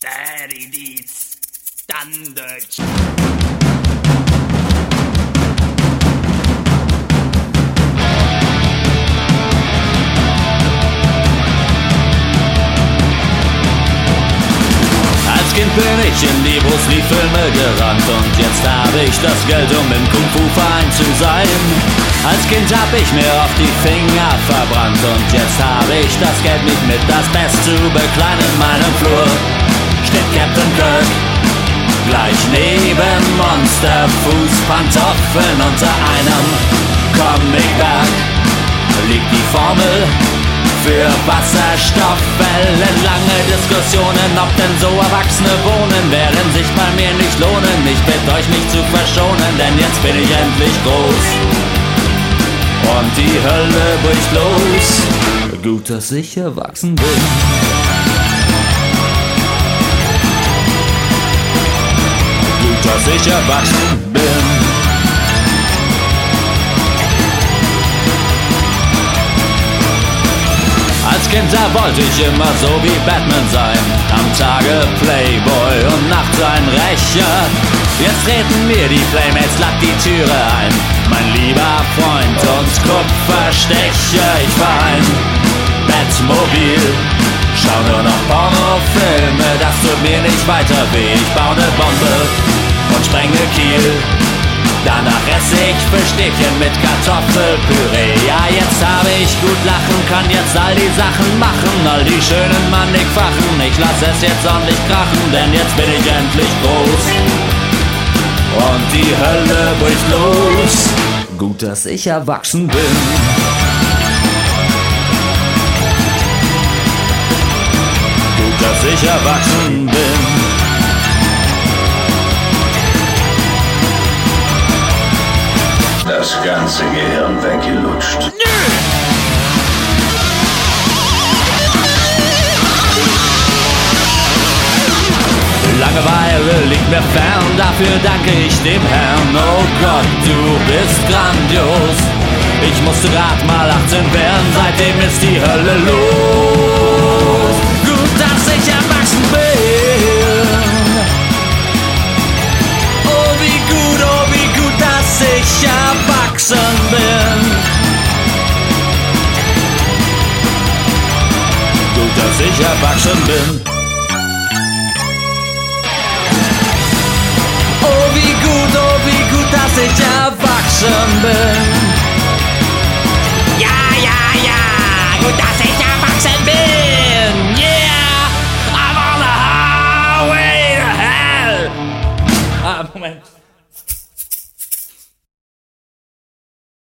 Daddy Deeds, Standard. Als Kind bin ich in die Bruce Lee-Filme gerannt und jetzt habe ich das Geld, um im Kung-Fu-Verein zu sein. Als Kind hab ich mir oft die Finger verbrannt und jetzt habe ich das Geld, mich mit das Best zu bekleiden. In meinem Flur steht Captain Kirk, gleich neben Monster, Fußpantoffeln unter einem Comicberg liegt die Formel für Wasserstoffwellen. Lange Diskussionen, ob denn so Erwachsene wohnen, werden sich bei mir nicht lohnen. Ich bitte euch nicht zu verschonen, denn jetzt bin ich endlich groß und die Hölle bricht los. Gut, dass ich erwachsen bin. Gut, dass ich erwachsen bin. Als Kind, da wollte ich immer so wie Batman sein. Am Tage Playboy und nachts ein Rächer. Jetzt treten mir die Playmates glatt die Türe ein. Mein lieber Freund und Kupferstecher. Ich fahr ein Batmobil, schau nur noch Pornofilme. Das tut mir nicht weiter weh. Ich baue ne Bombe und sprenge Kiel. Danach esse ich Fischstäbchen mit Kartoffelpüree. Ja, jetzt habe ich gut lachen, kann jetzt all die Sachen machen, all die schönen mannigfachen. Ich lass es jetzt ordentlich krachen, denn jetzt bin ich endlich groß und die Hölle bricht los. Gut, dass ich erwachsen bin. Gut, dass ich erwachsen bin. Das ganze Gehirn weggelutscht. Langeweile liegt mir fern, dafür danke ich dem Herrn. Oh Gott, du bist grandios. Ich musste grad mal 18 werden, seitdem ist die Hölle los. Gut, dass ich erwachsen bin. Oh wie gut, dass ich erwachsen bin. Gut, dass ich erwachsen bin. Oh wie gut, dass ich erwachsen bin. Ja, gut, dass ich erwachsen bin. Yeah, I'm on the highway to hell. Moment.